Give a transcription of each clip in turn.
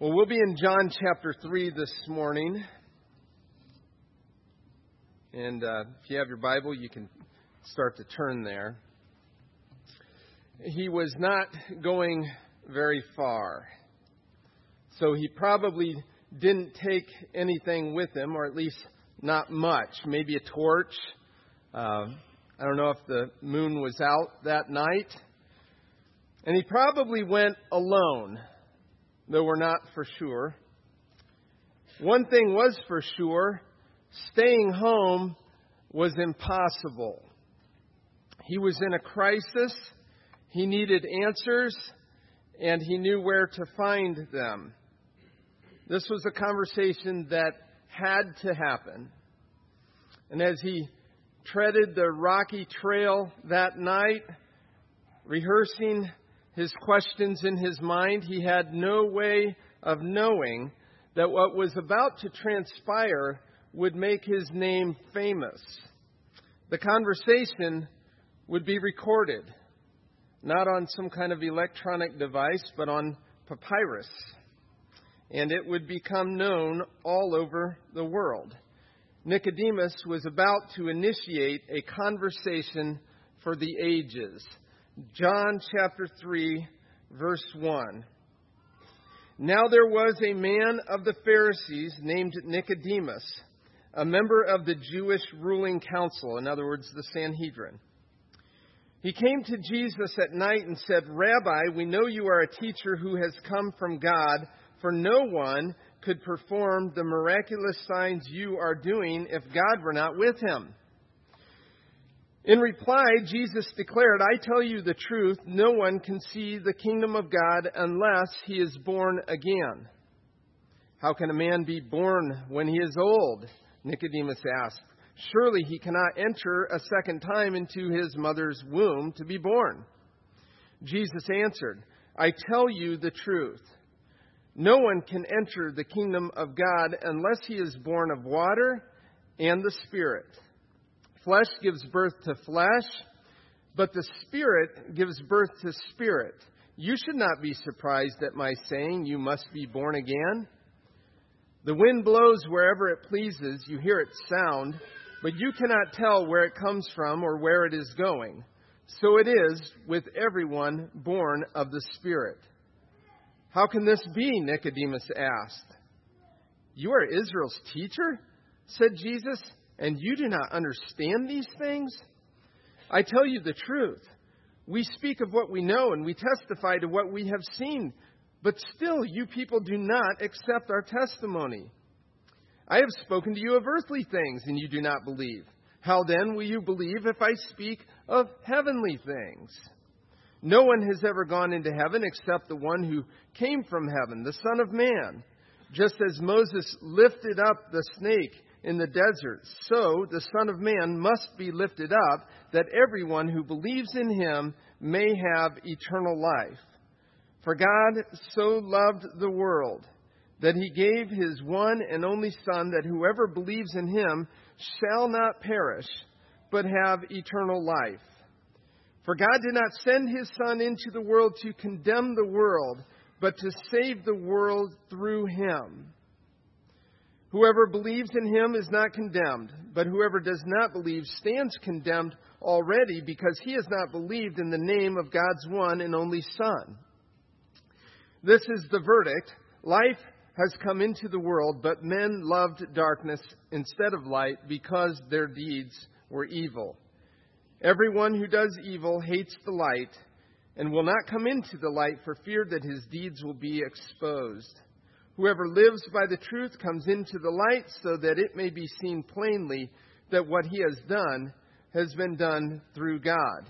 Well, we'll be in John chapter 3 this morning. And if you have your Bible, you can start to turn there. He was not going very far. So he probably didn't take anything with him, or at least not much. Maybe a torch. I don't know if the moon was out that night. And he probably went alone, though we're not for sure. One thing was for sure, staying home was impossible. He was in a crisis, he needed answers, and he knew where to find them. This was a conversation that had to happen. And as he treaded the rocky trail that night, rehearsing his questions in his mind, he had no way of knowing that what was about to transpire would make his name famous. The conversation would be recorded, not on some kind of electronic device, but on papyrus. And it would become known all over the world. Nicodemus was about to initiate a conversation for the ages. John chapter 3, verse 1. Now there was a man of the Pharisees named Nicodemus, a member of the Jewish ruling council, in other words, the Sanhedrin. He came to Jesus at night and said, "Rabbi, we know you are a teacher who has come from God, for no one could perform the miraculous signs you are doing if God were not with him." In reply, Jesus declared, "I tell you the truth, no one can see the kingdom of God unless he is born again." "How can a man be born when he is old?" Nicodemus asked. "Surely he cannot enter a second time into his mother's womb to be born." Jesus answered, "I tell you the truth. No one can enter the kingdom of God unless he is born of water and the Spirit. Flesh gives birth to flesh, but the Spirit gives birth to spirit. You should not be surprised at my saying, 'You must be born again.' The wind blows wherever it pleases. You hear its sound, but you cannot tell where it comes from or where it is going. So it is with everyone born of the Spirit." "How can this be?" Nicodemus asked. "You are Israel's teacher," said Jesus, "and you do not understand these things? I tell you the truth. We speak of what we know and we testify to what we have seen, but still you people do not accept our testimony. I have spoken to you of earthly things and you do not believe. How then will you believe if I speak of heavenly things? No one has ever gone into heaven except the one who came from heaven, the Son of Man. Just as Moses lifted up the snake in the desert, so the Son of Man must be lifted up, that everyone who believes in him may have eternal life. For God so loved the world that he gave his one and only Son, that whoever believes in him shall not perish, but have eternal life. For God did not send his Son into the world to condemn the world, but to save the world through him. Whoever believes in him is not condemned, but whoever does not believe stands condemned already, because he has not believed in the name of God's one and only Son. This is the verdict. Life has come into the world, but men loved darkness instead of light because their deeds were evil. Everyone who does evil hates the light and will not come into the light for fear that his deeds will be exposed. Whoever lives by the truth comes into the light so that it may be seen plainly that what he has done has been done through God."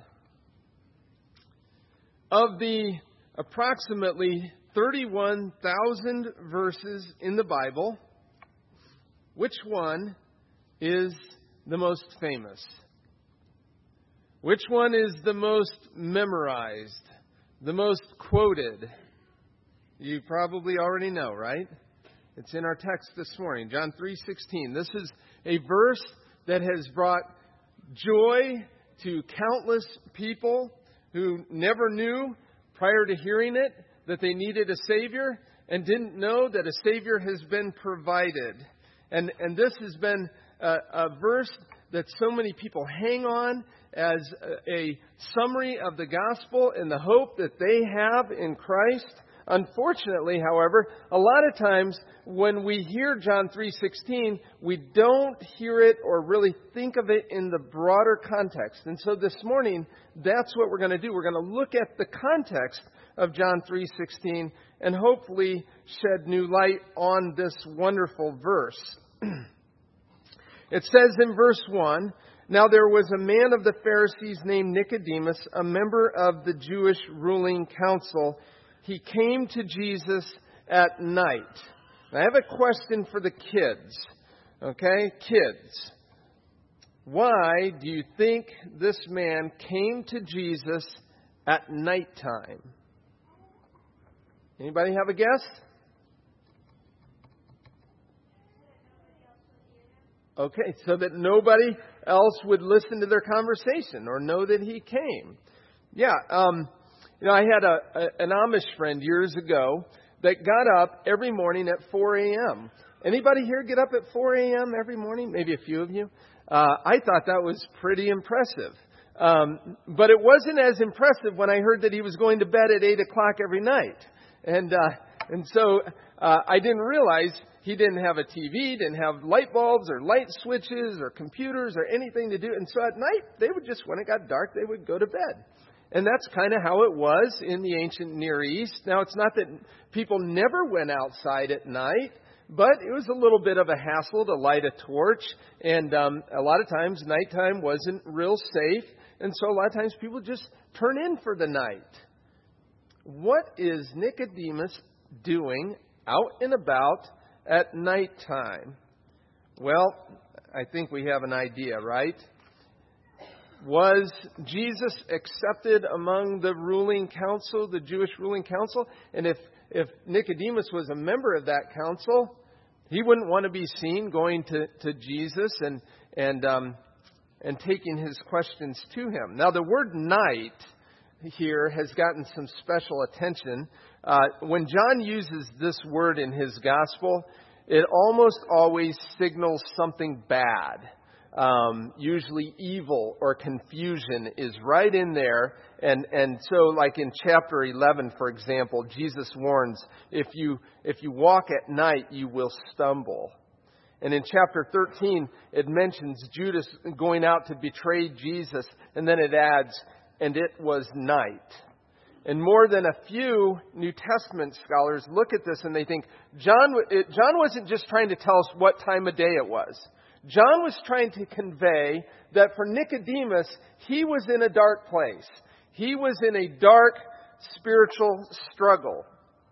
Of the approximately 31,000 verses in the Bible, which one is the most famous? Which one is the most memorized, the most quoted? You probably already know, right? It's in our text this morning, John 3:16. This is a verse that has brought joy to countless people who never knew prior to hearing it that they needed a Savior, and didn't know that a Savior has been provided. And this has been a verse that so many people hang on as a summary of the gospel and the hope that they have in Christ. Unfortunately, however, a lot of times when we hear John 3:16, we don't hear it or really think of it in the broader context. And so this morning, that's what we're going to do. We're going to look at the context of John 3:16 and hopefully shed new light on this wonderful verse. It says in verse 1, "Now there was a man of the Pharisees named Nicodemus, a member of the Jewish ruling council. He came to Jesus at night." Now, I have a question for the kids. Okay, kids. Why do you think this man came to Jesus at nighttime? Anybody have a guess? Okay, so that nobody else would listen to their conversation or know that he came. Yeah, I had an Amish friend years ago that got up every morning at 4 a.m. Anybody here get up at 4 a.m. every morning? Maybe a few of you. I thought that was pretty impressive. But it wasn't as impressive when I heard that he was going to bed at 8 o'clock every night. And so I didn't realize he didn't have a TV, didn't have light bulbs or light switches or computers or anything to do. And so at night, they would just, when it got dark, they would go to bed. And that's kind of how it was in the ancient Near East. Now, it's not that people never went outside at night, but it was a little bit of a hassle to light a torch. And a lot of times, nighttime wasn't real safe. And so a lot of times, people just turn in for the night. What is Nicodemus doing out and about at nighttime? Well, I think we have an idea, right? Was Jesus accepted among the ruling council, the Jewish ruling council? And if Nicodemus was a member of that council, he wouldn't want to be seen going to Jesus and taking his questions to him. Now, the word night here has gotten some special attention. When John uses this word in his gospel, it almost always signals something bad. Usually evil or confusion is right in there. And so like in chapter 11, for example, Jesus warns, if you walk at night, you will stumble. And in chapter 13, it mentions Judas going out to betray Jesus. And then it adds, and it was night. And more than a few New Testament scholars look at this and they think, John wasn't just trying to tell us what time of day it was. John was trying to convey that for Nicodemus, he was in a dark place. He was in a dark spiritual struggle.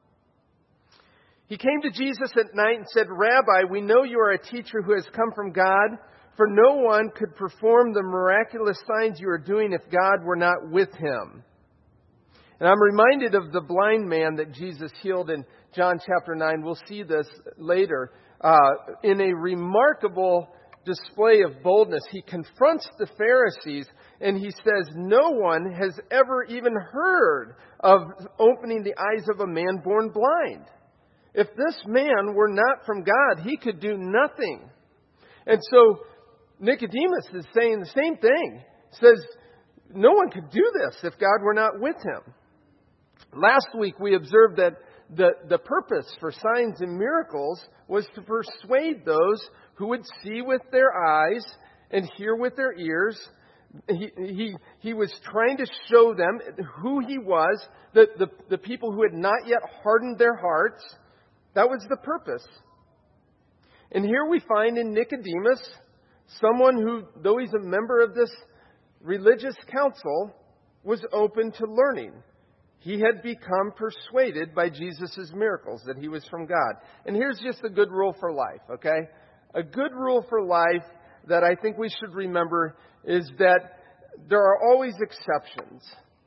He came to Jesus at night and said, "Rabbi, we know you are a teacher who has come from God, for no one could perform the miraculous signs you are doing if God were not with him." And I'm reminded of the blind man that Jesus healed in John chapter 9. We'll see this later. In a remarkable display of boldness, he confronts the Pharisees and he says, "No one has ever even heard of opening the eyes of a man born blind. If this man were not from God, he could do nothing." And so Nicodemus is saying the same thing. He says, no one could do this if God were not with him. Last week we observed that the purpose for signs and miracles was to persuade those who would see with their eyes and hear with their ears. He was trying to show them who he was, the people who had not yet hardened their hearts. That was the purpose. And here we find in Nicodemus someone who, though he's a member of this religious council, was open to learning. He had become persuaded by Jesus' miracles that he was from God. And here's just a good rule for life, okay? A good rule for life that I think we should remember is that there are always exceptions.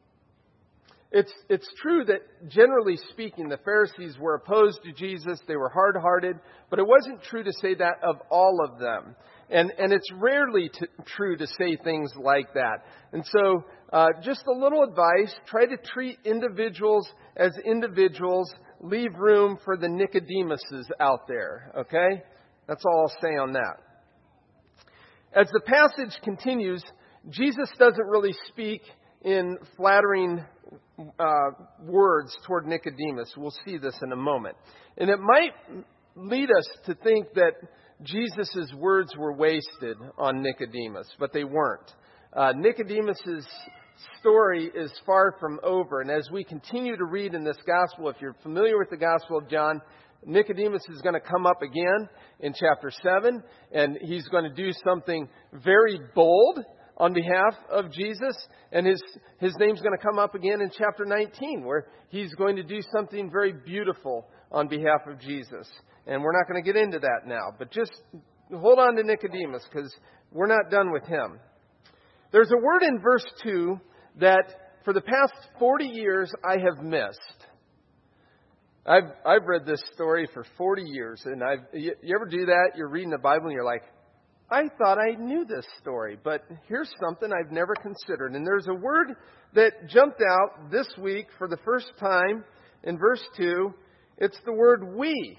It's true that, generally speaking, the Pharisees were opposed to Jesus. They were hard-hearted. But it wasn't true to say that of all of them. And it's rarely true to say things like that. And so just a little advice. Try to treat individuals as individuals leave room for the Nicodemuses out there, okay? That's all I'll say on that. As the passage continues, Jesus doesn't really speak in flattering words toward Nicodemus. We'll see this in a moment. And it might lead us to think that Jesus' words were wasted on Nicodemus, but they weren't. Nicodemus' story is far from over. And as we continue to read in this gospel, if you're familiar with the Gospel of John, Nicodemus is going to come up again in chapter 7, and he's going to do something very bold on behalf of Jesus. And his name's going to come up again in chapter 19, where he's going to do something very beautiful on behalf of Jesus. And we're not going to get into that now, but just hold on to Nicodemus, because we're not done with him. There's a word in verse 2 that for the past 40 years I have missed. I've read this story for 40 years, and you ever do that? You're reading the Bible and you're like, I thought I knew this story, but here's something I've never considered. And there's a word that jumped out this week for the first time in verse 2. It's the word we.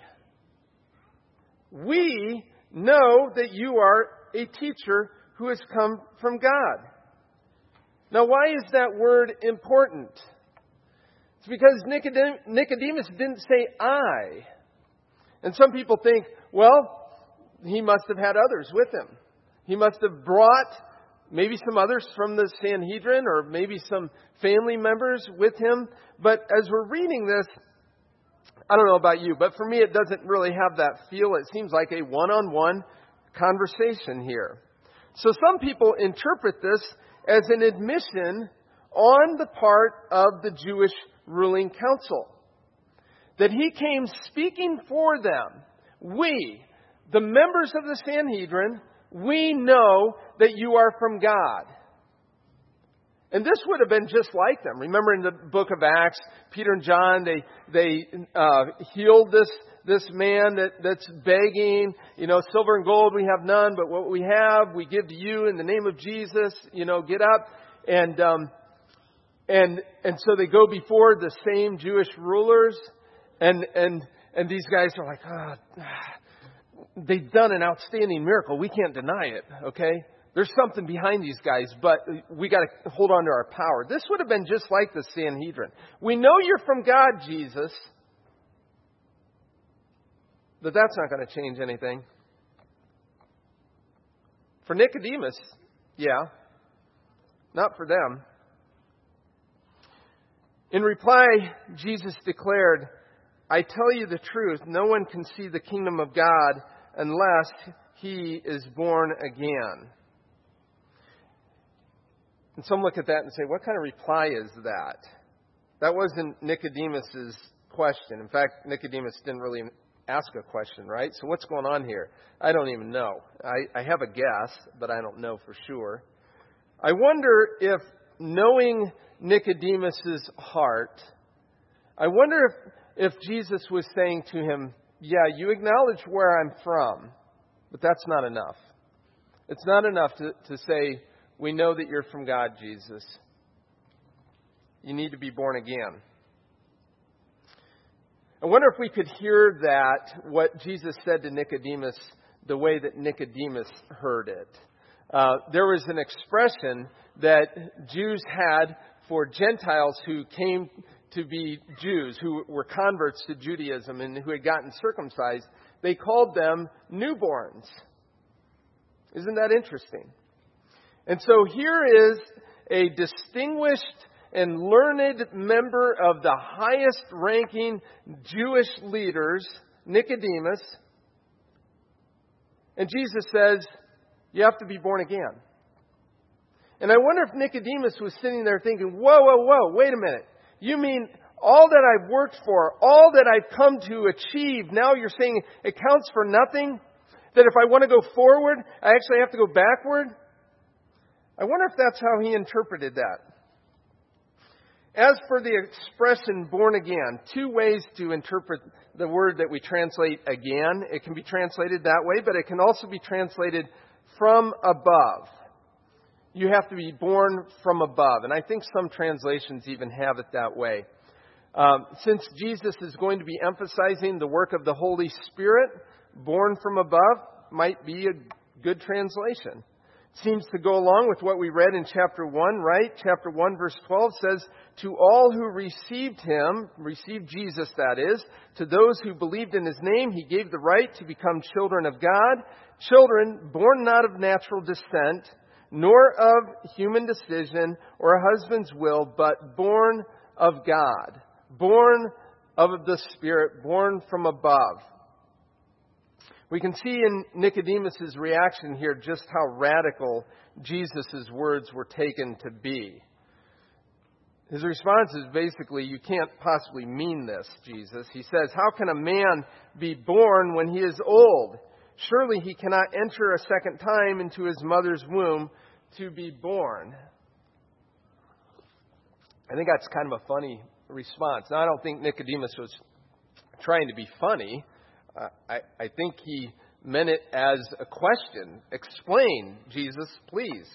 We know that you are a teacher who has come from God. Now, why is that word important? It's because Nicodemus didn't say I. And some people think, well, he must have had others with him. He must have brought maybe some others from the Sanhedrin, or maybe some family members with him. But as we're reading this, I don't know about you, but for me it doesn't really have that feel. It seems like a one-on-one conversation here. So some people interpret this as an admission on the part of the Jewish ruling council, that he came speaking for them. We, the members of the Sanhedrin, we know that you are from God. And this would have been just like them. Remember in the book of Acts, Peter and John, they healed this man that's begging, silver and gold we have none, but what we have we give to you in the name of Jesus, get up. And so they go before the same Jewish rulers, and these guys are like, they've done an outstanding miracle. We can't deny it, okay? There's something behind these guys, but we got to hold on to our power. This would have been just like the Sanhedrin. We know you're from God, Jesus, but that's not going to change anything. For Nicodemus, yeah, not for them. In reply, Jesus declared, I tell you the truth, no one can see the kingdom of God unless he is born again. And some look at that and say, what kind of reply is that? That wasn't Nicodemus's question. In fact, Nicodemus didn't really ask a question, right? So what's going on here? I don't even know. I have a guess, but I don't know for sure. I wonder if, knowing Nicodemus's heart, I wonder if Jesus was saying to him, yeah, you acknowledge where I'm from, but that's not enough. It's not enough to say, we know that you're from God, Jesus. You need to be born again. I wonder if we could hear that, what Jesus said to Nicodemus, the way that Nicodemus heard it. There was an expression that Jews had for Gentiles who came to be Jews, who were converts to Judaism and who had gotten circumcised. They called them newborns. Isn't that interesting? And so here is a distinguished and learned member of the highest ranking Jewish leaders, Nicodemus. And Jesus says, you have to be born again. And I wonder if Nicodemus was sitting there thinking, whoa, wait a minute. You mean all that I've worked for, all that I've come to achieve, now you're saying it counts for nothing? That if I want to go forward, I actually have to go backward? I wonder if that's how he interpreted that. As for the expression born again, two ways to interpret the word that we translate again. It can be translated that way, but it can also be translated from above. You have to be born from above. And I think some translations even have it that way. Since Jesus is going to be emphasizing the work of the Holy Spirit, born from above might be a good translation. Seems to go along with what we read in chapter 1, right? Chapter 1 verse 12 says, to all who received him, received Jesus that is, to those who believed in his name, he gave the right to become children of God, children born not of natural descent, nor of human decision or a husband's will, but born of God, born of the Spirit, born from above. We can see in Nicodemus' reaction here just how radical Jesus' words were taken to be. His response is basically, you can't possibly mean this, Jesus. He says, how can a man be born when he is old? Surely he cannot enter a second time into his mother's womb to be born. I think that's kind of a funny response. Now, I don't think Nicodemus was trying to be funny. I think he meant it as a question. Explain, Jesus, please.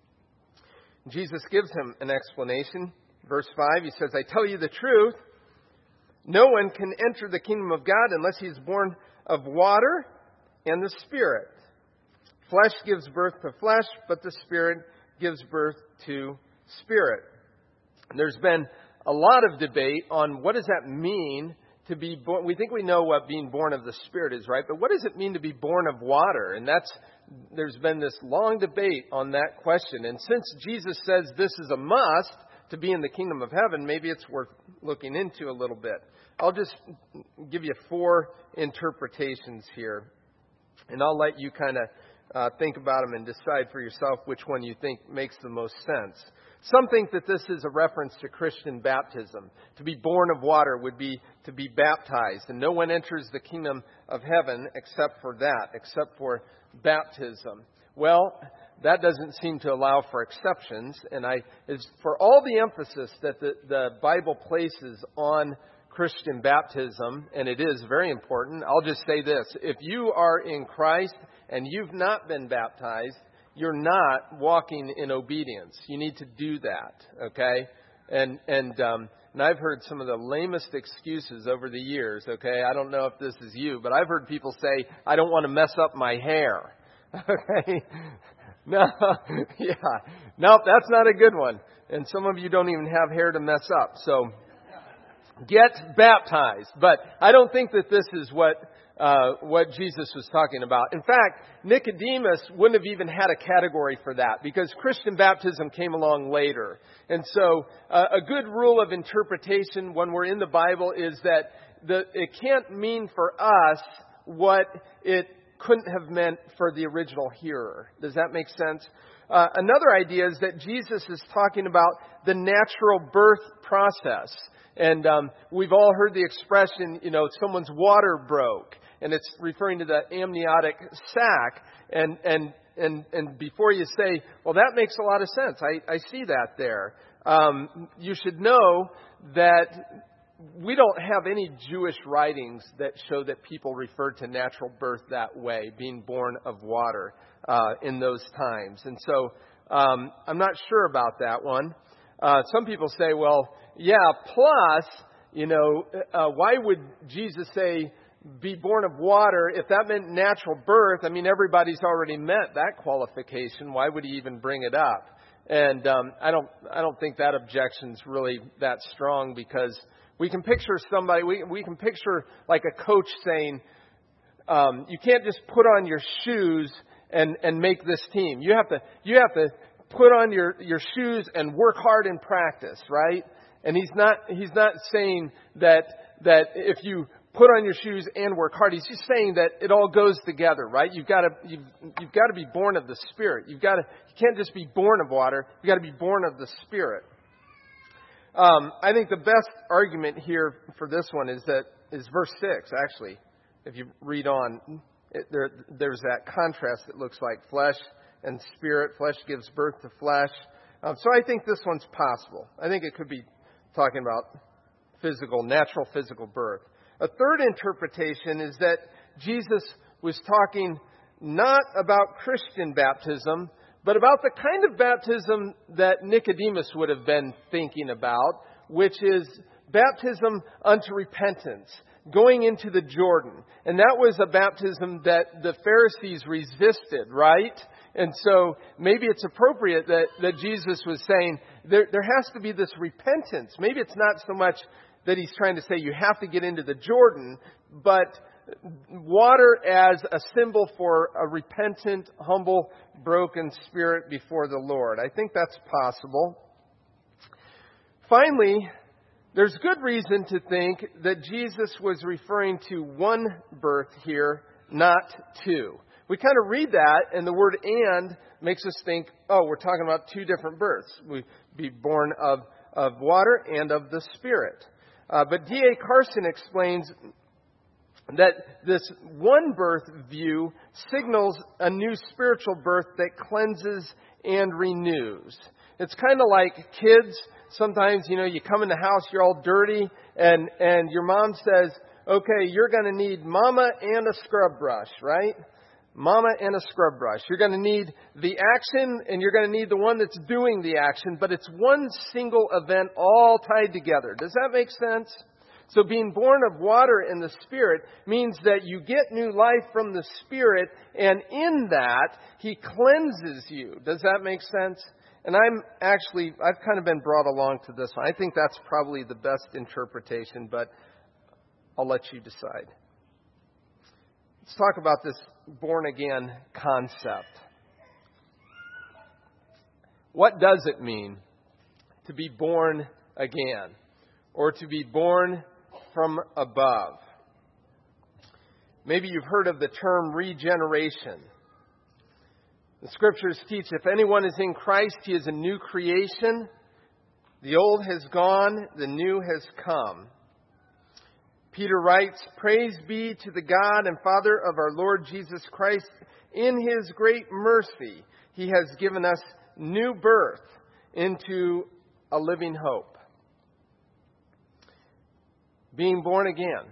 Jesus gives him an explanation. Verse 5, he says, I tell you the truth, no one can enter the kingdom of God unless he is born of water and the Spirit. Flesh gives birth to flesh, but the Spirit gives birth to spirit. There's been a lot of debate on what does that mean to be born. We think we know what being born of the Spirit is, right? But what does it mean to be born of water? And there's been this long debate on that question. And since Jesus says this is a must to be in the kingdom of heaven, maybe it's worth looking into a little bit. I'll just give you 4 interpretations here. And I'll let you kind of think about them and decide for yourself which one you think makes the most sense. Some think that this is a reference to Christian baptism. To be born of water would be to be baptized. And no one enters the kingdom of heaven except for that, except for baptism. Well, that doesn't seem to allow for exceptions. And for all the emphasis that the Bible places on Christian baptism, and it is very important, I'll just say this. If you are in Christ and you've not been baptized, you're not walking in obedience. You need to do that, okay? And I've heard some of the lamest excuses over the years, okay? I don't know if this is you, but I've heard people say, I don't want to mess up my hair, okay? No, yeah. No, that's not a good one. And some of you don't even have hair to mess up, so get baptized. But I don't think that this is what Jesus was talking about. In fact, Nicodemus wouldn't have even had a category for that because Christian baptism came along later. And so a good rule of interpretation when we're in the Bible is that it can't mean for us what it couldn't have meant for the original hearer. Does that make sense? Another idea is that Jesus is talking about the natural birth process. And we've all heard the expression, someone's water broke. And it's referring to the amniotic sac. And before you say, well, that makes a lot of sense. I see that there. You should know that we don't have any Jewish writings that show that people referred to natural birth that way, being born of water in those times. And so I'm not sure about that one. Some people say, well, yeah, plus, why would Jesus say be born of water if that meant natural birth? I mean, everybody's already met that qualification. Why would he even bring it up? And I don't think that objection's really that strong because we can picture somebody, we can picture like a coach saying, you can't just put on your shoes and make this team. You have to put on your shoes and work hard in practice, right? And he's not saying that if you put on your shoes and work hard. He's just saying that it all goes together, right? You've got to be born of the Spirit. You can't just be born of water. You've got to be born of the Spirit. I think the best argument here for this one is verse 6, actually. If you read on, there's that contrast that looks like flesh and spirit. Flesh gives birth to flesh. So I think this one's possible. I think it could be talking about natural physical birth. A third interpretation is that Jesus was talking not about Christian baptism, but about the kind of baptism that Nicodemus would have been thinking about, which is baptism unto repentance, going into the Jordan. And that was a baptism that the Pharisees resisted, right? And so maybe it's appropriate that Jesus was saying there has to be this repentance. Maybe it's not so much that he's trying to say you have to get into the Jordan, but water as a symbol for a repentant, humble, broken spirit before the Lord. I think that's possible. Finally, there's good reason to think that Jesus was referring to one birth here, not two. We kind of read that, and the word "and" makes us think, oh, we're talking about two different births. We'd be born of water and of the Spirit. But D.A. Carson explains that this one birth view signals a new spiritual birth that cleanses and renews. It's kind of like kids. Sometimes, you come in the house, you're all dirty, and your mom says, okay, you're going to need mama and a scrub brush, right? Mama and a scrub brush. You're going to need the action, and you're going to need the one that's doing the action, but it's one single event all tied together. Does that make sense? So being born of water and the Spirit means that you get new life from the Spirit, and in that, He cleanses you. Does that make sense? And I've kind of been brought along to this one. I think that's probably the best interpretation, but I'll let you decide. Let's talk about this born again concept. What does it mean to be born again, or to be born from above? Maybe you've heard of the term regeneration. The Scriptures teach if anyone is in Christ, he is a new creation. The old has gone, the new has come. Peter writes, "Praise be to the God and Father of our Lord Jesus Christ. In His great mercy, He has given us new birth into a living hope." Being born again.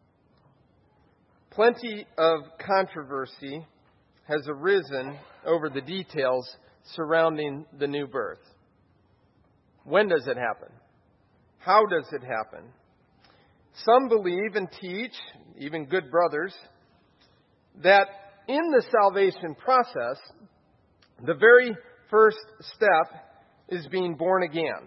Plenty of controversy has arisen over the details surrounding the new birth. When does it happen? How does it happen? Some believe and teach, even good brothers, that in the salvation process, the very first step is being born again.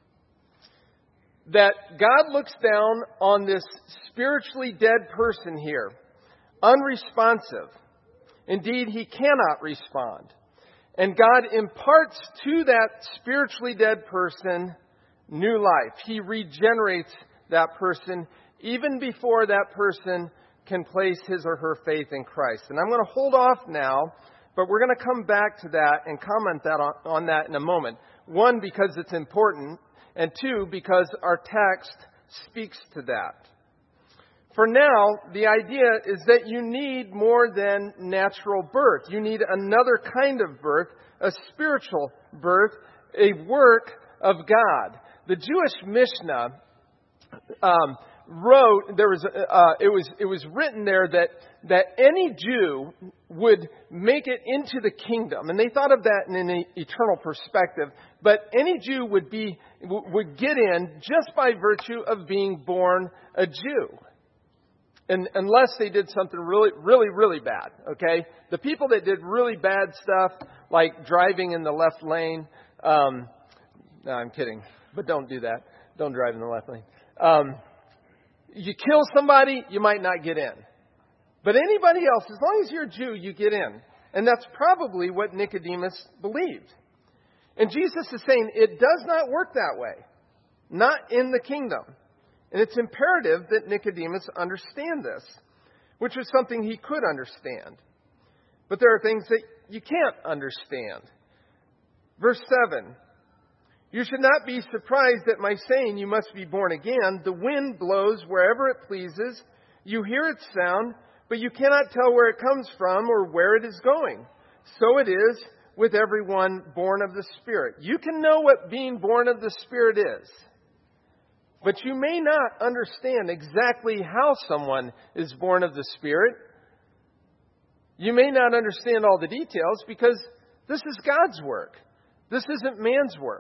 That God looks down on this spiritually dead person here, unresponsive. Indeed, he cannot respond. And God imparts to that spiritually dead person new life. He regenerates that person even before that person can place his or her faith in Christ. And I'm going to hold off now, but we're going to come back to that and comment on that in a moment. One, because it's important, and two, because our text speaks to that. For now, the idea is that you need more than natural birth. You need another kind of birth, a spiritual birth, a work of God. The Jewish Mishnah wrote, it was written there that any Jew would make it into the kingdom, and they thought of that in an eternal perspective. But any Jew would get in just by virtue of being born a Jew. And unless they did something really, really, really bad, okay? The people that did really bad stuff, like driving in the left lane, no, I'm kidding, but don't do that. Don't drive in the left lane. You kill somebody, you might not get in. But anybody else, as long as you're a Jew, you get in. And that's probably what Nicodemus believed. And Jesus is saying it does not work that way. Not in the kingdom. And it's imperative that Nicodemus understand this, which was something he could understand. But there are things that you can't understand. Verse 7, "You should not be surprised at my saying you must be born again. The wind blows wherever it pleases. You hear its sound, but you cannot tell where it comes from or where it is going. So it is with everyone born of the Spirit." You can know what being born of the Spirit is. But you may not understand exactly how someone is born of the Spirit. You may not understand all the details because this is God's work. This isn't man's work.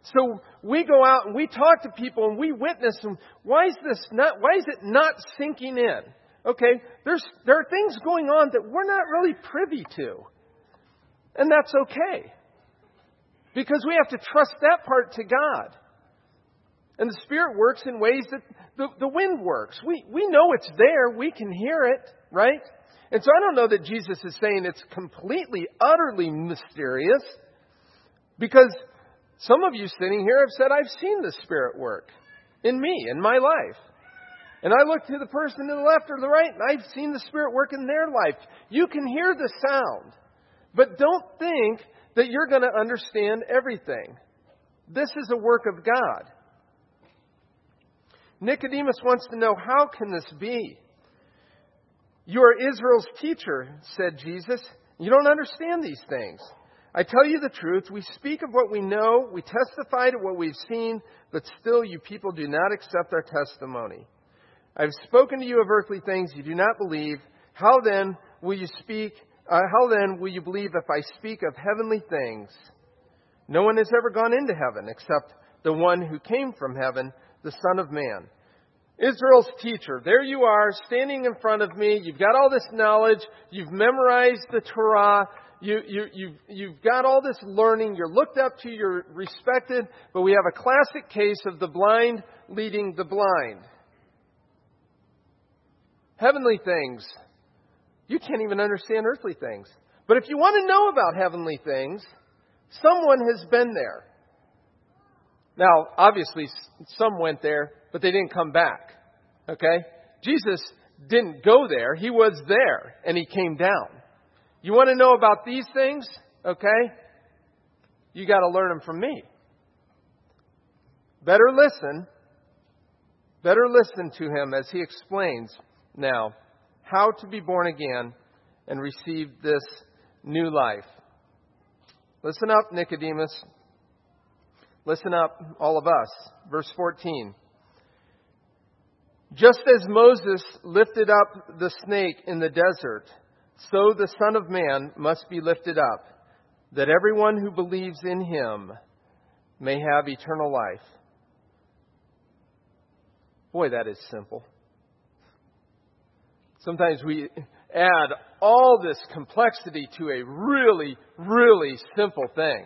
So we go out and we talk to people and we witness them. Why is it not sinking in? Okay, there are things going on that we're not really privy to. And that's okay. Because we have to trust that part to God. And the Spirit works in ways that the wind works. We know it's there. We can hear it, right? And so I don't know that Jesus is saying it's completely, utterly mysterious. Because some of you sitting here have said, I've seen the Spirit work in me, in my life. And I look to the person to the left or the right, and I've seen the Spirit work in their life. You can hear the sound. But don't think that you're going to understand everything. This is a work of God. Nicodemus wants to know, how can this be? You are Israel's teacher, said Jesus. You don't understand these things. I tell you the truth. We speak of what we know. We testify to what we've seen. But still, you people do not accept our testimony. I've spoken to you of earthly things you do not believe. How then will you believe if I speak of heavenly things? No one has ever gone into heaven except the one who came from heaven, the Son of Man. Israel's teacher, there you are, standing in front of me. You've got all this knowledge. You've memorized the Torah. You've got all this learning. You're looked up to. You're respected. But we have a classic case of the blind leading the blind. Heavenly things. You can't even understand earthly things. But if you want to know about heavenly things, someone has been there. Now, obviously, some went there, but they didn't come back. Okay? Jesus didn't go there. He was there, and he came down. You want to know about these things? Okay? You got to learn them from me. Better listen to him as he explains now how to be born again and receive this new life. Listen up, Nicodemus. Listen up, all of us. Verse 14. Just as Moses lifted up the snake in the desert, so the Son of Man must be lifted up, that everyone who believes in him may have eternal life. Boy, that is simple. Sometimes we add all this complexity to a really, really simple thing.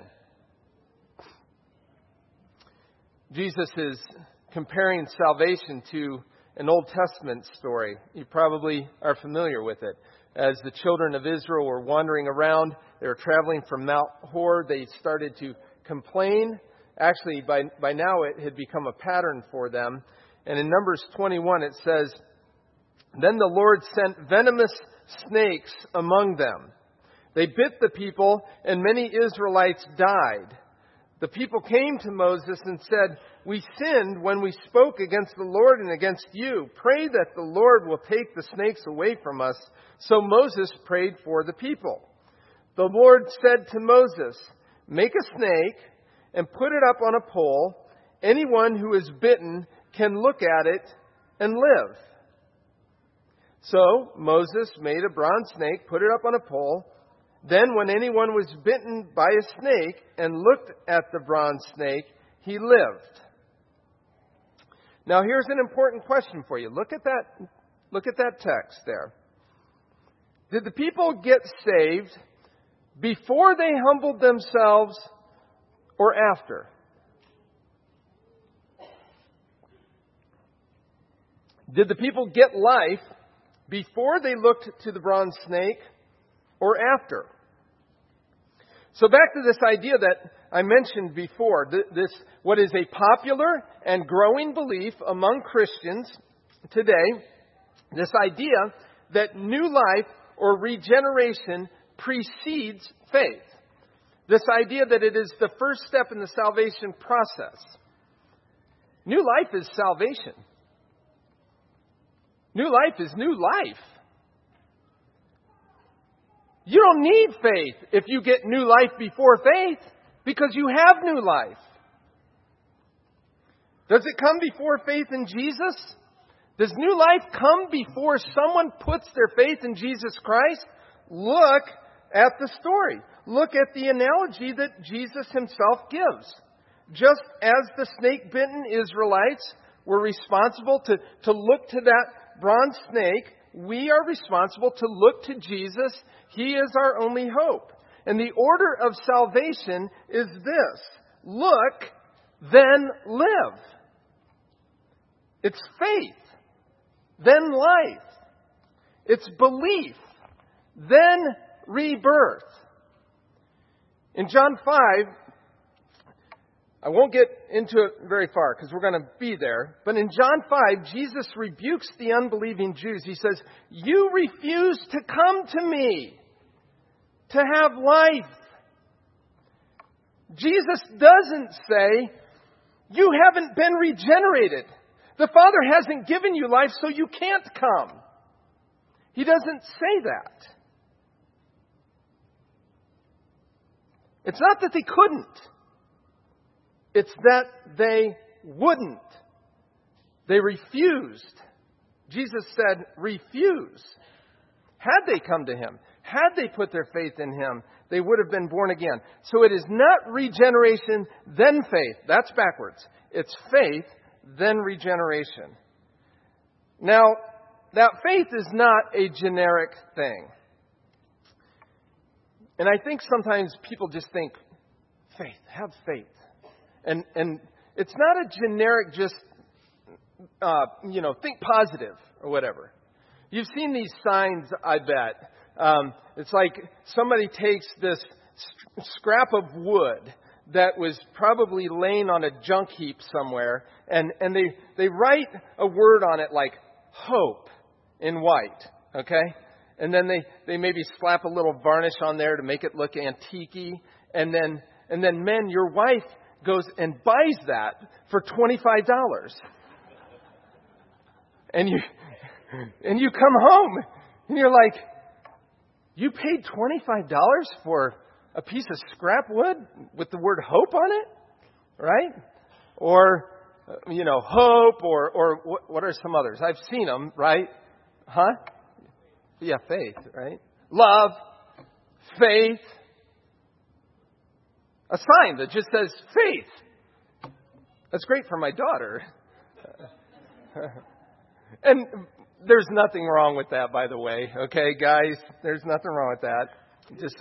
Jesus is comparing salvation to an Old Testament story. You probably are familiar with it. As the children of Israel were wandering around, they were traveling from Mount Hor, they started to complain. Actually, by now it had become a pattern for them. And in Numbers 21 it says, Then the Lord sent venomous snakes among them. They bit the people, and many Israelites died. The people came to Moses and said, We sinned when we spoke against the Lord and against you. Pray that the Lord will take the snakes away from us. So Moses prayed for the people. The Lord said to Moses, Make a snake and put it up on a pole. Anyone who is bitten can look at it and live. So Moses made a bronze snake, put it up on a pole. Then when anyone was bitten by a snake and looked at the bronze snake, he lived. Now here's an important question for you. Look at that text there. Did the people get saved before they humbled themselves or after? Did the people get life before they looked to the bronze snake or after? So back to this idea that I mentioned before, this what is a popular and growing belief among Christians today, this idea that new life or regeneration precedes faith. This idea that it is the first step in the salvation process. New life is salvation. New life is new life. You don't need faith if you get new life before faith, because you have new life. Does it come before faith in Jesus? Does new life come before someone puts their faith in Jesus Christ? Look at the story. Look at the analogy that Jesus himself gives. Just as the snake-bitten Israelites were responsible to look to that bronze snake, we are responsible to look to Jesus. He is our only hope. And the order of salvation is this: look, then live. It's faith, then life. It's belief, then rebirth. In John 5, I won't get into it very far because we're going to be there. But in John 5, Jesus rebukes the unbelieving Jews. He says, "You refuse to come to me to have life." Jesus doesn't say, "You haven't been regenerated. The Father hasn't given you life, so you can't come." He doesn't say that. It's not that they couldn't. It's that they wouldn't. They refused. Jesus said, refuse. Had they come to Him, had they put their faith in Him, they would have been born again. So it is not regeneration, then faith. That's backwards. It's faith, then regeneration. Now, that faith is not a generic thing. And I think sometimes people just think, faith, have faith. And it's not a generic just, think positive or whatever. You've seen these signs, I bet. It's like somebody takes this scrap of wood that was probably laying on a junk heap somewhere, and they write a word on it like hope in white, okay? And then they maybe slap a little varnish on there to make it look antique-y. And then men, your wife goes and buys that for $25. And you come home and you're like, you paid $25 for a piece of scrap wood with the word hope on it? Right? Or, hope, or what are some others? I've seen them, right? Huh? Yeah, faith, right? Love, faith. A sign that just says faith. That's great for my daughter. And there's nothing wrong with that, by the way. Okay, guys? There's nothing wrong with that. Just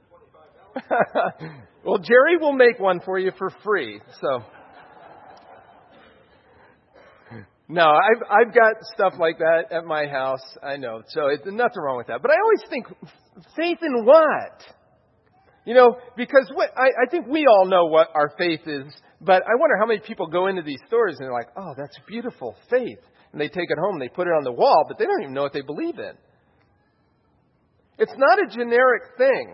well, Jerry will make one for you for free. So no, I've got stuff like that at my house. I know. So it's nothing wrong with that. But I always think, faith in what? Because I think we all know what our faith is, but I wonder how many people go into these stores and they're like, oh, that's beautiful, faith. And they take it home, they put it on the wall, but they don't even know what they believe in. It's not a generic thing.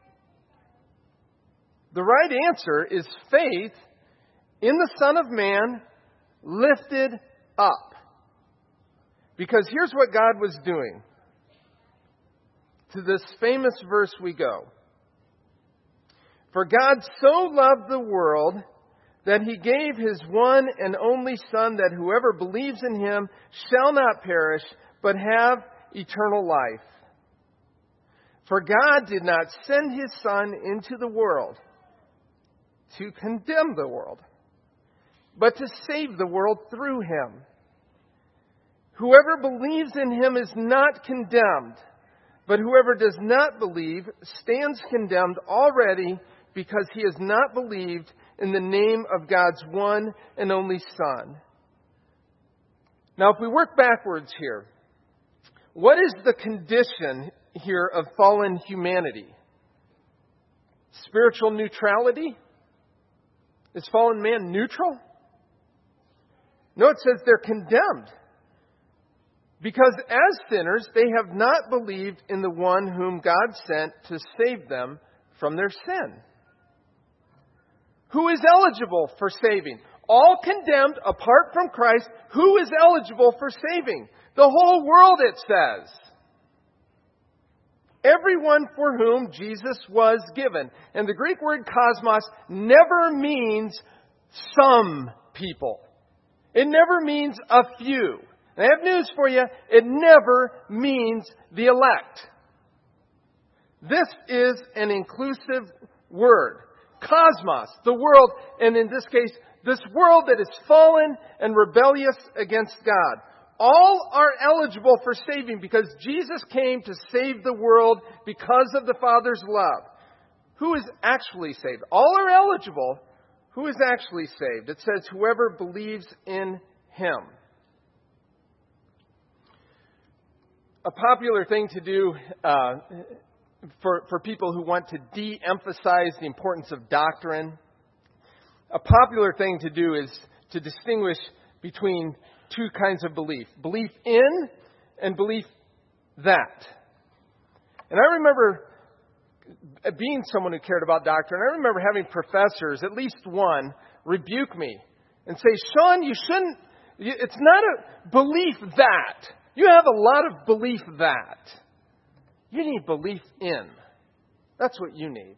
The right answer is faith in the Son of Man lifted up. Because here's what God was doing. To this famous verse we go. For God so loved the world that He gave His one and only Son, that whoever believes in Him shall not perish, but have eternal life. For God did not send His Son into the world to condemn the world, but to save the world through Him. Whoever believes in Him is not condemned, but whoever does not believe stands condemned already, because he has not believed in the name of God's one and only Son. Now, if we work backwards here, what is the condition here of fallen humanity? Spiritual neutrality? Is fallen man neutral? No, it says they're condemned. Because as sinners, they have not believed in the one whom God sent to save them from their sin. Who is eligible for saving? All condemned apart from Christ. Who is eligible for saving? The whole world, it says. Everyone for whom Jesus was given. And the Greek word cosmos never means some people. It never means a few. I have news for you. It never means the elect. This is an inclusive word. Cosmos, the world, and in this case, this world that is fallen and rebellious against God. All are eligible for saving because Jesus came to save the world because of the Father's love. Who is actually saved? All are eligible. Who is actually saved? It says, whoever believes in Him. A popular thing to do for people who want to de-emphasize the importance of doctrine, a popular thing to do is to distinguish between two kinds of belief. Belief in and belief that. And I remember being someone who cared about doctrine. I remember having professors, at least one, rebuke me and say, Sean, you shouldn't, it's not a belief that. You have a lot of belief that. You need belief in. That's what you need.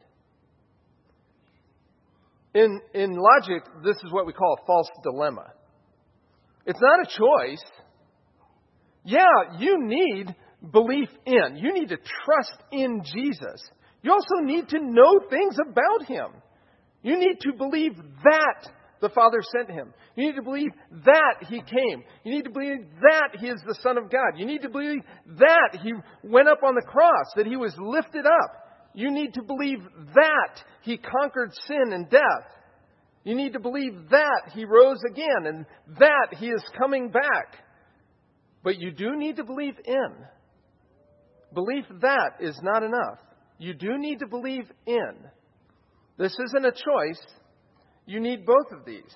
In logic, this is what we call a false dilemma. It's not a choice. Yeah, you need belief in. You need to trust in Jesus. You also need to know things about Him. You need to believe that the Father sent Him. You need to believe that He came. You need to believe that He is the Son of God. You need to believe that He went up on the cross, that He was lifted up. You need to believe that He conquered sin and death. You need to believe that He rose again and that He is coming back. But you do need to believe in. Belief that is not enough. You do need to believe in. This isn't a choice. You need both of these.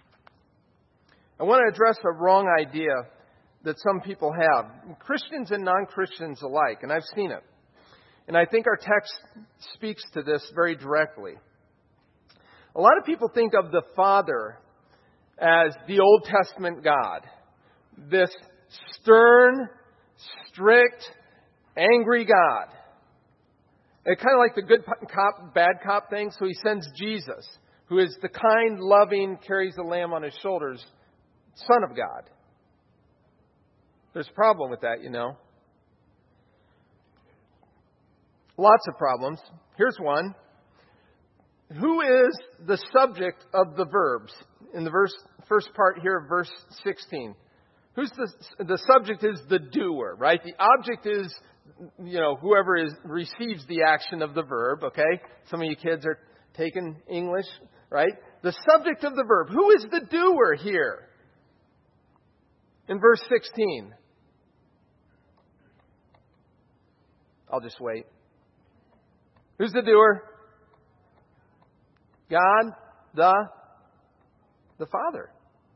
I want to address a wrong idea that some people have, Christians and non-Christians alike, and I've seen it. And I think our text speaks to this very directly. A lot of people think of the Father as the Old Testament God, this stern, strict, angry God. It's kind of like the good cop, bad cop thing. So He sends Jesus, who is the kind, loving, carries the lamb on His shoulders, Son of God. There's a problem with that, you know. Lots of problems. Here's one. Who is the subject of the verbs? In the first part here of verse 16. Who's the subject is the doer, right? The object is, whoever receives the action of the verb, okay? Some of you kids are taking English, right? The subject of the verb. Who is the doer here? In verse 16. I'll just wait. Who's the doer? God, the Father.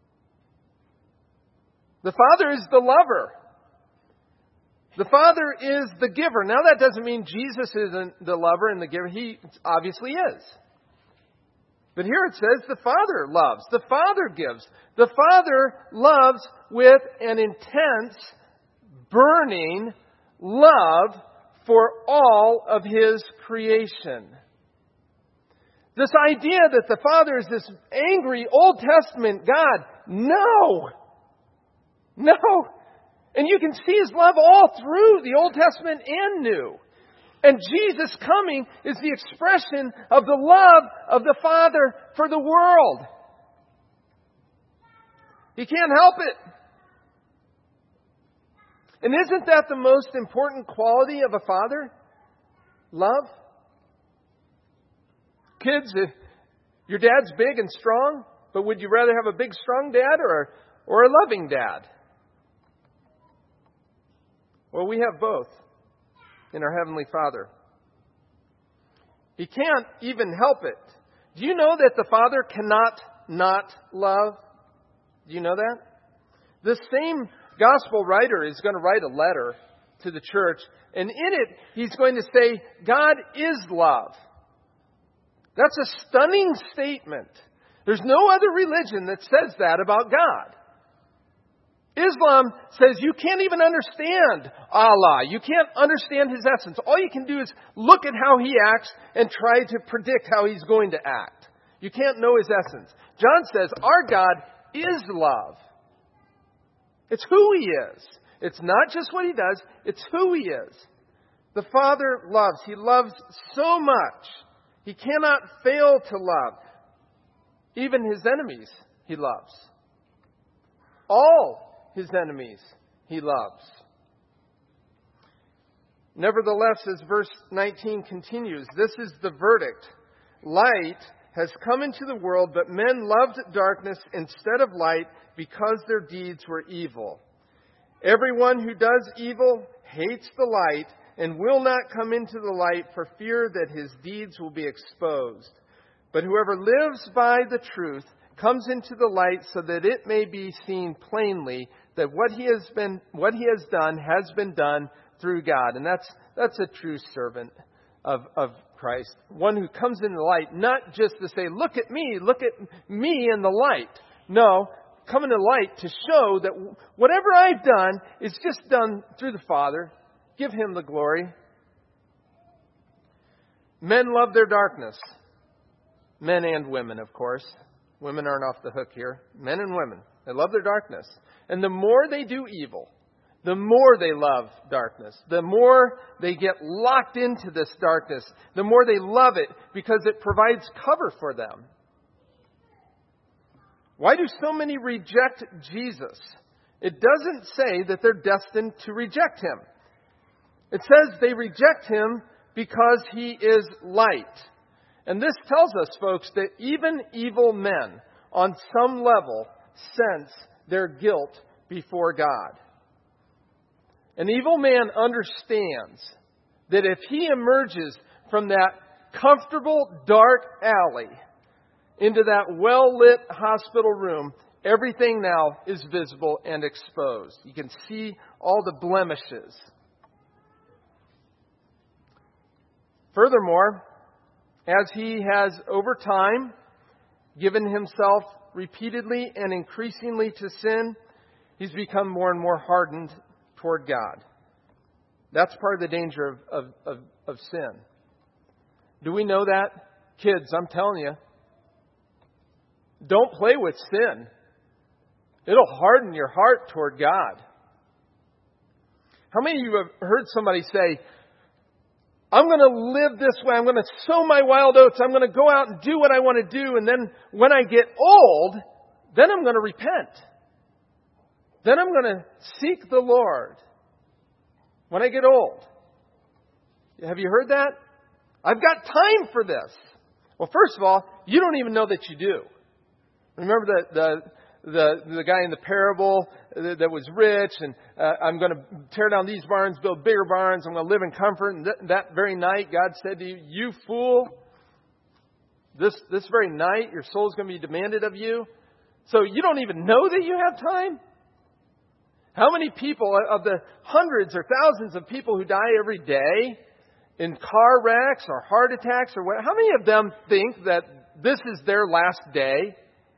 The Father is the lover. The Father is the giver. Now that doesn't mean Jesus isn't the lover and the giver. He obviously is. But here it says the Father loves. The Father gives. The Father loves with an intense, burning love for all of His creation. This idea that the Father is this angry Old Testament God. No! And you can see His love all through the Old Testament and New. And Jesus coming is the expression of the love of the Father for the world. He can't help it. And isn't that the most important quality of a father? Love. Kids, your dad's big and strong, but would you rather have a big, strong dad or a loving dad? Well, we have both in our Heavenly Father. He can't even help it. Do you know that the Father cannot not love? Do you know that? This same gospel writer is going to write a letter to the church, and in it, he's going to say, God is love. That's a stunning statement. There's no other religion that says that about God. Islam says you can't even understand Allah. You can't understand His essence. All you can do is look at how He acts and try to predict how He's going to act. You can't know His essence. John says our God is love. It's who He is. It's not just what He does. It's who He is. The Father loves. He loves so much. He cannot fail to love. Even his enemies he loves. All his enemies he loves. Nevertheless, as verse 19 continues, this is the verdict. Light has come into the world, but men loved darkness instead of light because their deeds were evil. Everyone who does evil hates the light and will not come into the light for fear that his deeds will be exposed. But whoever lives by the truth comes into the light so that it may be seen plainly that what he has been done through God. And that's a true servant of Christ. One who comes into the light, not just to say, look at me in the light. No, come into the light to show that whatever I've done is just done through the Father. Give him the glory. Men love their darkness. Men and women, of course. Women aren't off the hook here. Men and women. They love their darkness. And the more they do evil, the more they love darkness. The more they get locked into this darkness, the more they love it because it provides cover for them. Why do so many reject Jesus? It doesn't say that they're destined to reject him. It says they reject him because he is light. And this tells us, folks, that even evil men, on some level, sense their guilt before God. An evil man understands that if he emerges from that comfortable, dark alley into that well-lit hospital room, everything now is visible and exposed. You can see all the blemishes. Furthermore, as he has over time given himself repeatedly and increasingly to sin, he's become more and more hardened toward God. That's part of the danger of sin. Do we know that? Kids, I'm telling you, don't play with sin. It'll harden your heart toward God. How many of you have heard somebody say, I'm going to live this way. I'm going to sow my wild oats. I'm going to go out and do what I want to do. And then when I get old, then I'm going to repent. Then I'm going to seek the Lord when I get old. Have you heard that? I've got time for this. Well, first of all, you don't even know that you do. Remember the guy in the parable that was rich, and I'm going to tear down these barns, build bigger barns, I'm going to live in comfort. And that very night, God said to you, you fool, this very night, your soul's going to be demanded of you. So you don't even know that you have time? How many people, of the hundreds or thousands of people who die every day in car wrecks or heart attacks or what, how many of them think that this is their last day?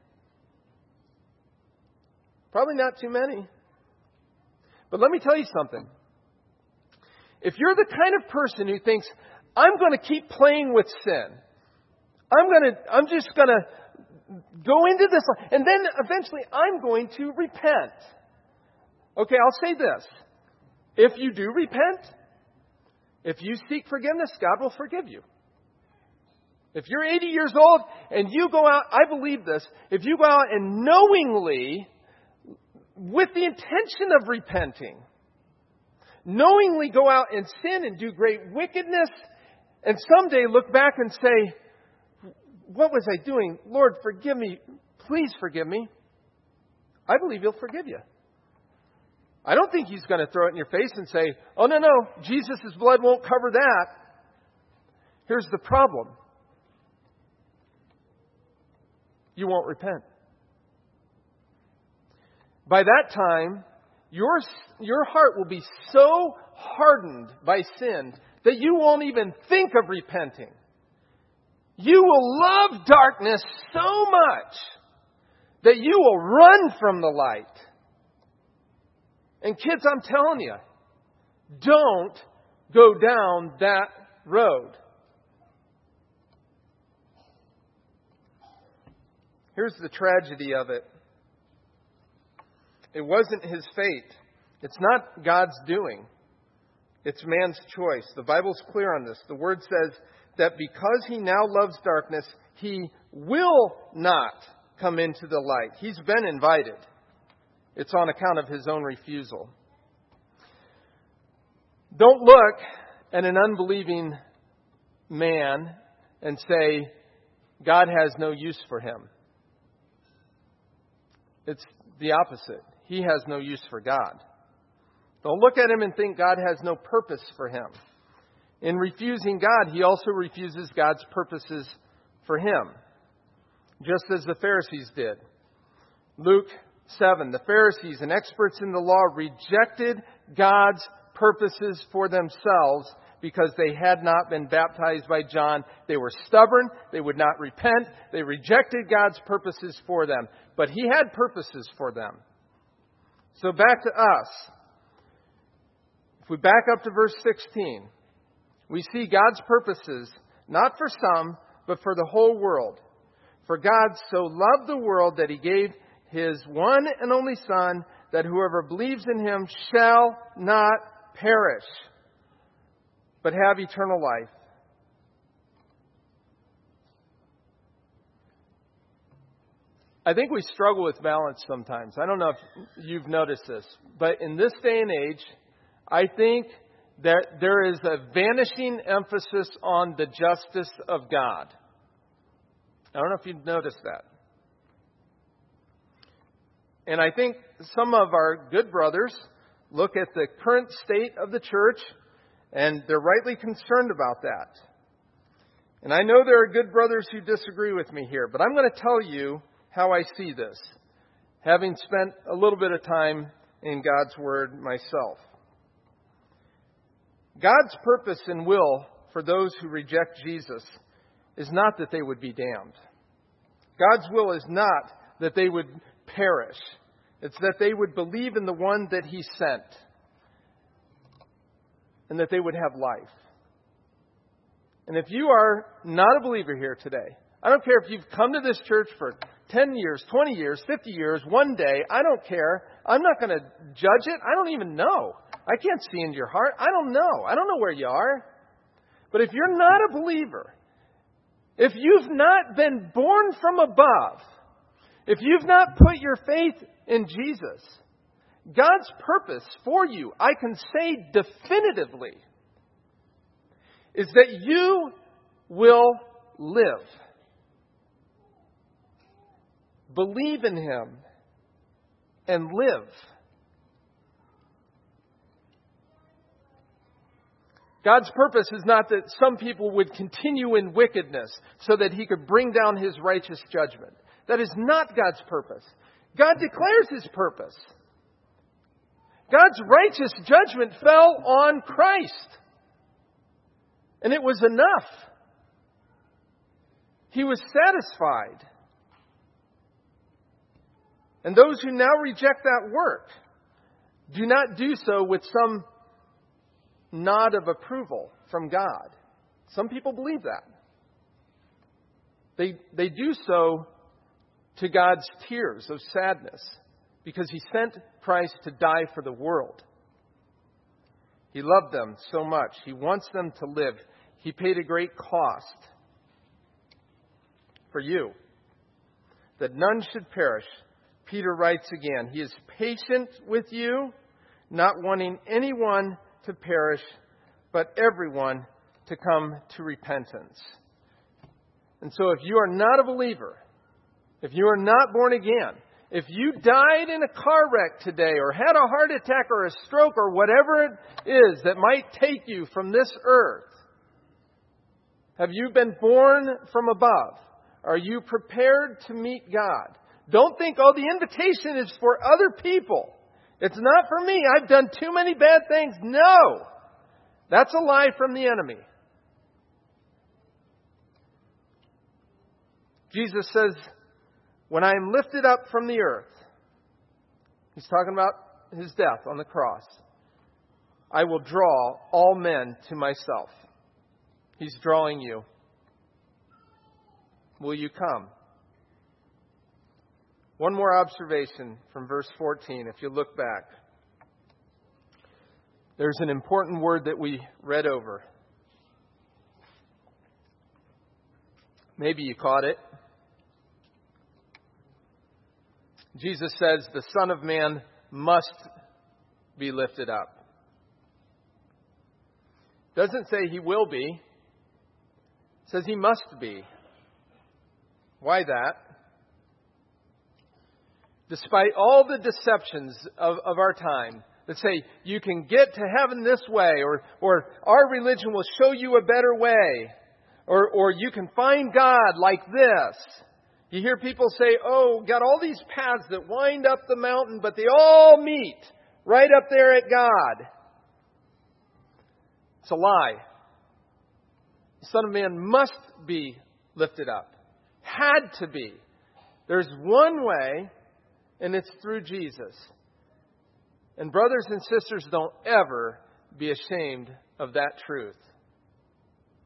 Probably not too many. But let me tell you something. If you're the kind of person who thinks, I'm going to keep playing with sin, I'm just going to go into this, and then eventually I'm going to repent. Okay, I'll say this. If you do repent, if you seek forgiveness, God will forgive you. If you're 80 years old and you go out, I believe this, if you go out and knowingly, with the intention of repenting, knowingly go out and sin and do great wickedness, and someday look back and say, what was I doing? Lord, forgive me. Please forgive me. I believe He'll forgive you. I don't think He's going to throw it in your face and say, oh, no, Jesus' blood won't cover that. Here's the problem. You won't repent. By that time, your heart will be so hardened by sin that you won't even think of repenting. You will love darkness so much that you will run from the light. And kids, I'm telling you, don't go down that road. Here's the tragedy of it. It wasn't his fate. It's not God's doing. It's man's choice. The Bible's clear on this. The Word says that because he now loves darkness, he will not come into the light. He's been invited. It's on account of his own refusal. Don't look at an unbelieving man and say, God has no use for him. It's the opposite. He has no use for God. Don't look at him and think God has no purpose for him. In refusing God, he also refuses God's purposes for him, just as the Pharisees did. Luke 7, the Pharisees and experts in the law rejected God's purposes for themselves because they had not been baptized by John. They were stubborn. They would not repent. They rejected God's purposes for them. But he had purposes for them. So back to us. If we back up to verse 16, we see God's purposes, not for some, but for the whole world. For God so loved the world that he gave his one and only Son, that whoever believes in him shall not perish, but have eternal life. I think we struggle with balance sometimes. I don't know if you've noticed this, but in this day and age, I think that there is a vanishing emphasis on the justice of God. I don't know if you've noticed that. And I think some of our good brothers look at the current state of the church, and they're rightly concerned about that. And I know there are good brothers who disagree with me here, but I'm going to tell you how I see this, having spent a little bit of time in God's Word myself. God's purpose and will for those who reject Jesus is not that they would be damned. God's will is not that they would perish. It's that they would believe in the one that he sent, and that they would have life. And if you are not a believer here today, I don't care if you've come to this church for 10 years, 20 years, 50 years, one day, I don't care. I'm not going to judge it. I don't even know. I can't see into your heart. I don't know. I don't know where you are. But if you're not a believer, if you've not been born from above, if you've not put your faith in Jesus, God's purpose for you, I can say definitively, is that you will live. Believe in him and live. God's purpose is not that some people would continue in wickedness so that he could bring down his righteous judgment. That is not God's purpose. God declares his purpose. God's righteous judgment fell on Christ. And it was enough. He was satisfied. And those who now reject that work do not do so with some nod of approval from God. Some people believe that. They do so to God's tears of sadness because he sent Christ to die for the world. He loved them so much. He wants them to live. He paid a great cost for you, that none should perish. Peter writes again, he is patient with you, not wanting anyone to perish, but everyone to come to repentance. And so if you are not a believer, if you are not born again, if you died in a car wreck today or had a heart attack or a stroke or whatever it is that might take you from this earth, have you been born from above? Are you prepared to meet God? Don't think, oh, the invitation is for other people. It's not for me. I've done too many bad things. No! That's a lie from the enemy. Jesus says, when I am lifted up from the earth, he's talking about his death on the cross, I will draw all men to myself. He's drawing you. Will you come? One more observation from verse 14, if you look back. there's an important word that we read over. Maybe you caught it. Jesus says the Son of Man must be lifted up. Doesn't say he will be. It says he must be. Why that? Despite all the deceptions of our time that say you can get to heaven this way, or our religion will show you a better way, or you can find God like this. You hear people say, oh, got all these paths that wind up the mountain, but they all meet right up there at God. It's a lie. The Son of Man must be lifted up. Had to be. There's one way, and it's through Jesus. And brothers and sisters, don't ever be ashamed of that truth.